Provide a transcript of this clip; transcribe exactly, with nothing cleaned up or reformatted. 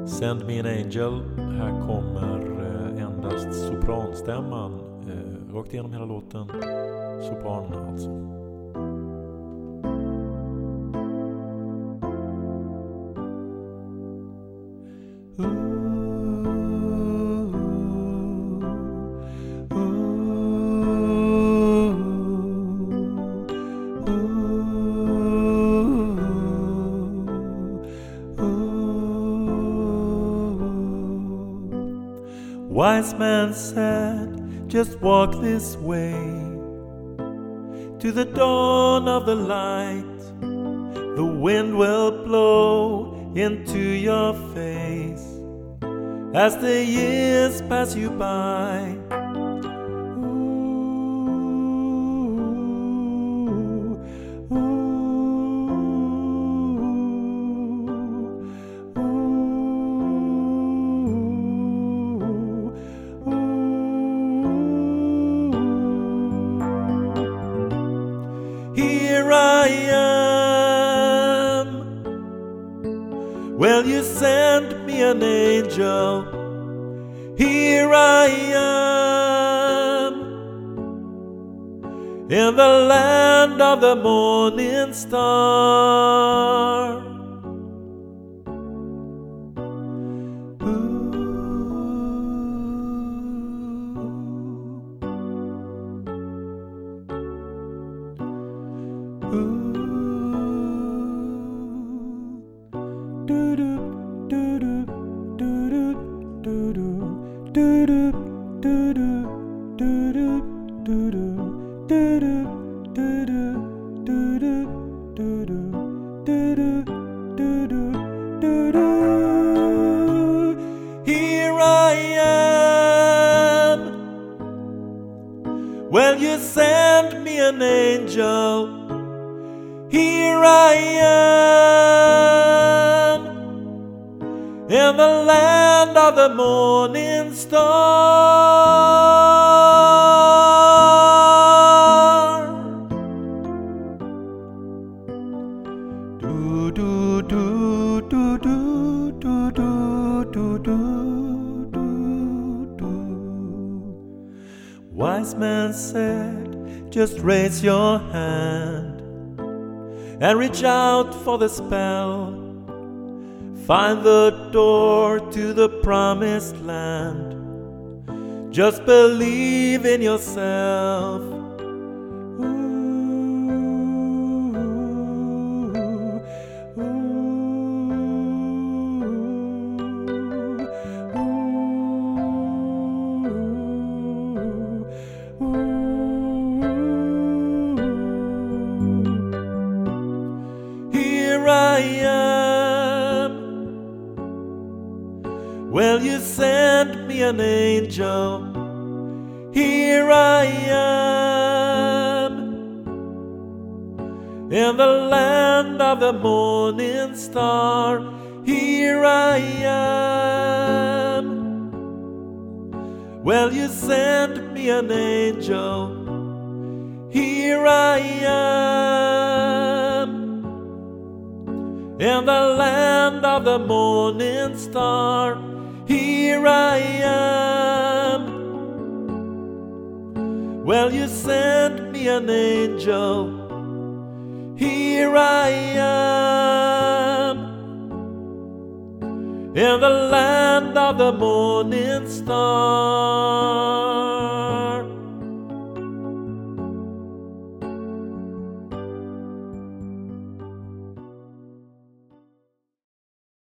Send Me an Angel. Här kommer eh, endast sopranstämman eh, rakt igenom hela låten. Sopranen alltså. Ooh. Wise man said, just walk this way to the dawn of the light. The wind will blow into your face as the years pass you by. Here I am. Well, you sent me an angel. Here I am in the land of the morning star. Here I am. Well, you sent me an angel. Here I am in the land of the morning star. Do do do do do do do do do do. Wise man said, just raise your hand and reach out for the spell. Find the door to the promised land. Just believe in yourself. Here I am. Well, you sent me an angel. Here I am in the land of the morning star. Here I am. Well, you sent me an angel. Here I am in the land of the morning star. Here I am. Well, you sent me an angel. Here I am in the land of the morning star.